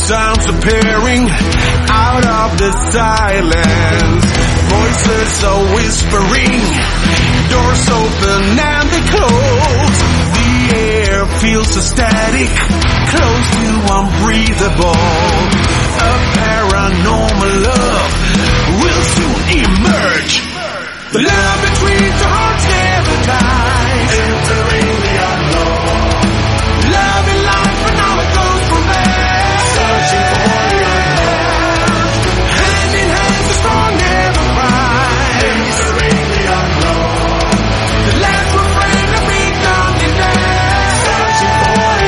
sounds appearing out of the silence. Voices are whispering, doors open and they close. The air feels static, close to unbreathable. A paranormal love will soon emerge. The love between two hearts never dies. Entering the unknown. Love in life and now it goes from there. Searching for the unknown. Hand in hand, the strong never cry. Entering the unknown. The last refrain of being done in there. Searching for the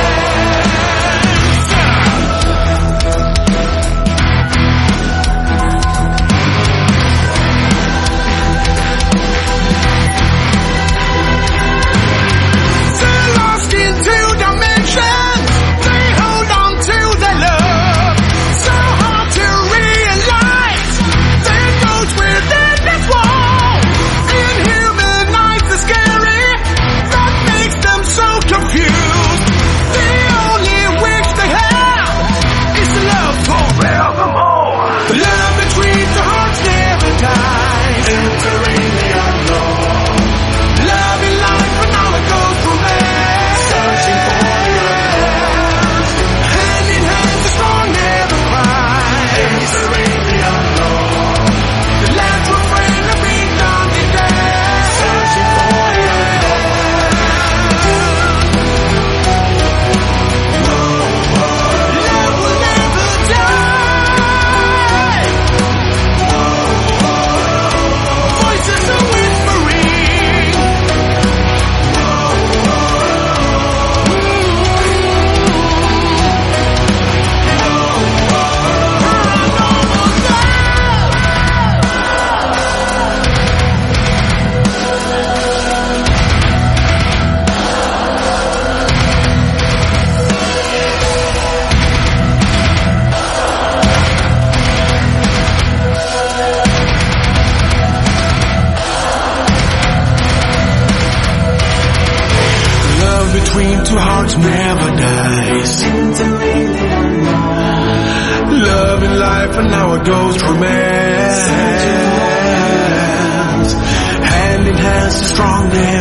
between two hearts never dies. Love in life and now it goes romance. Hand in hand, so strong never